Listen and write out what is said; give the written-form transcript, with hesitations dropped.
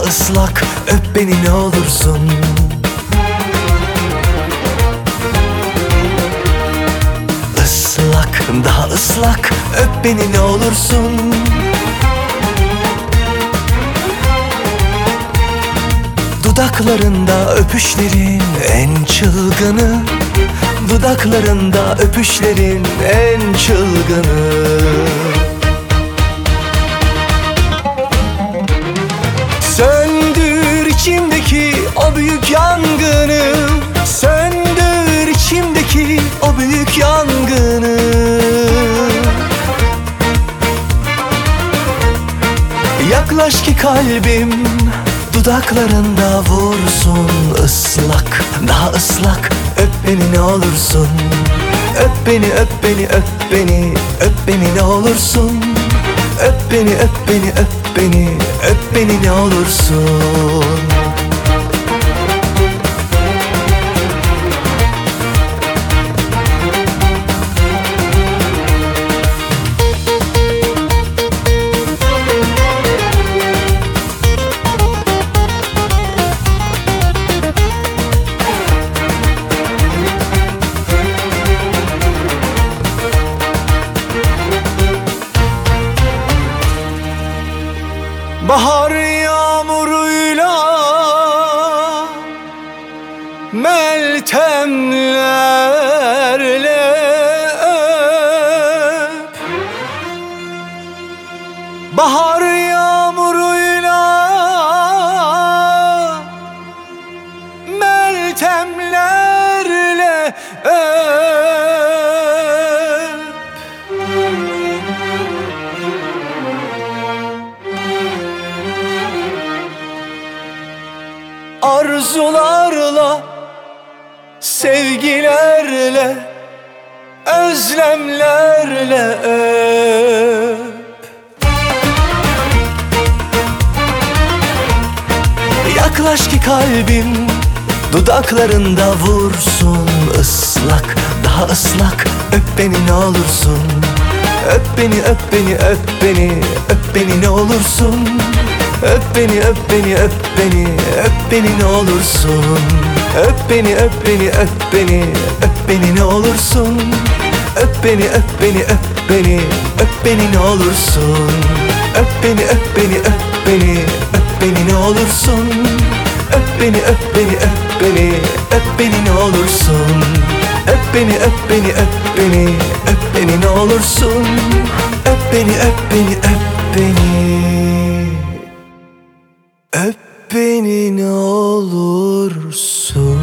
ıslak, öp beni ne olursun. Islak, daha ıslak, öp beni ne olursun. Dudaklarında öpüşlerin en çılgını, dudaklarında öpüşlerin en çılgını. Söndür içimdeki o büyük yangını, söndür içimdeki o büyük yangını. Yaklaş ki kalbim dudaklarında vursun. Islak, daha ıslak, öp beni ne olursun. Öp beni, öp beni, öp beni, öp beni ne olursun. Öp beni, öp beni, öp beni, öp beni ne olursun. Bahar yağmuruyla meltemlerle öp. Bahar yağmuruyla meltemlerle öp. Arzularla, sevgilerle, özlemlerle öp. Yaklaş ki kalbim dudaklarında vursun. Islak, daha ıslak, öp beni ne olursun. Öp beni, öp beni, öp beni, öp beni ne olursun. Öp beni, öp beni, öp beni, öp beni ne olursun. Öp beni, öp beni, öp beni, öp beni ne olursun. Öp beni, öp beni, öp beni, öp beni ne olursun. Öp beni, öp beni, öp beni, öp beni ne olursun. Öp beni, öp beni, öp beni, öp beni ne olursun. Öp beni, öp beni, öp beni, öp beni ne olursun. Öp beni, öp beni, öp beni. Öp beni ne olursun.